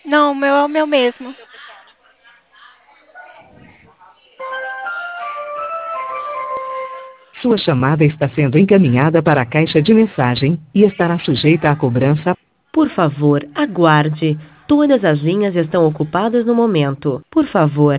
Não, o meu é o meu mesmo. Sua chamada está sendo encaminhada para a caixa de mensagem e estará sujeita à cobrança. Por favor, aguarde. Todas as linhas estão ocupadas no momento. Por favor,